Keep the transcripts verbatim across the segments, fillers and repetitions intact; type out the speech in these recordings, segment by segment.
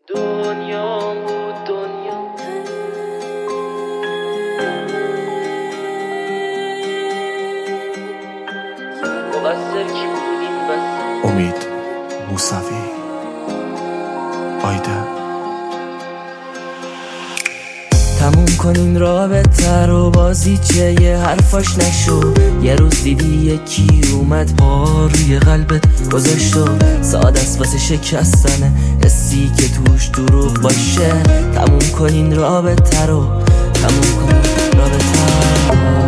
دنیا بود دنیا مقصر کی بودیم بس. امید موسوی. آیده. تموم کنین رابطه رو، بازی چه یه حرفاش نشو. یه روز دیدی یکی اومد با روی قلبت گذاشت و ساده است واسه شکستن حسی که توش دروغ باشه. تموم کنین رابطه رو، تموم کنین رابطه رو.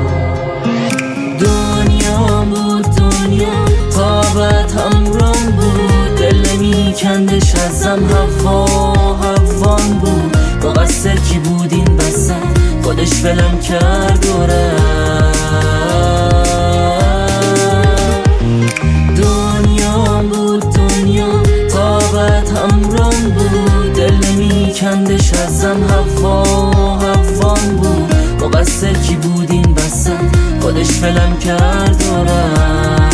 دنیا بود دنیا تابت همران بود، دل نمیکندش ازم هوا هوان بود. مقصر کی بود این وسط، خودش ولم کرد و رفت. دنیا بود دنیا تابت همران بود، دل نمیکندش ازم هوا هوان بود. مقصر کی بود این وسط، خودش ولم کرد و رفت.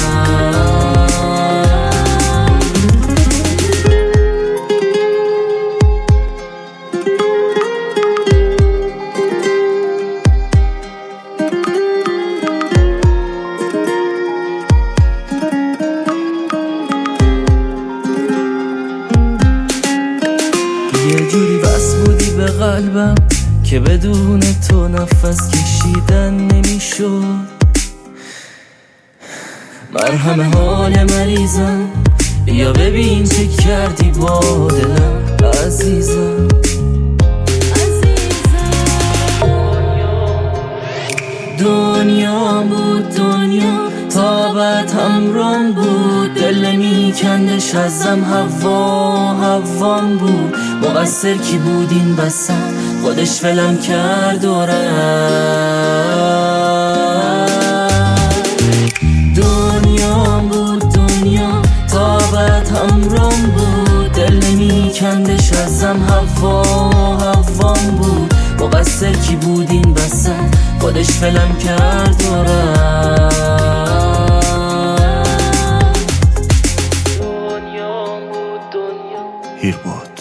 یه جوری بس بودی به قلبم که بدون تو نفس کشیدن نمیشد. مرهم حال مریضم، بیا ببین چه کردی با دلم عزیزم. دنیا بود دنیا تابت همران بود، دل نمیکندش ازم هوا هوان بود. مقصر کی بود این وسط، خودش ولم کرد و رفت. دنیا بود دنیا تابت همران بود، دل نمیکندش ازم هوا هوان بود. مقصر کی بود این وسط، خودش ولم کرد و رفت. دنیا بود دنیا هیر بود.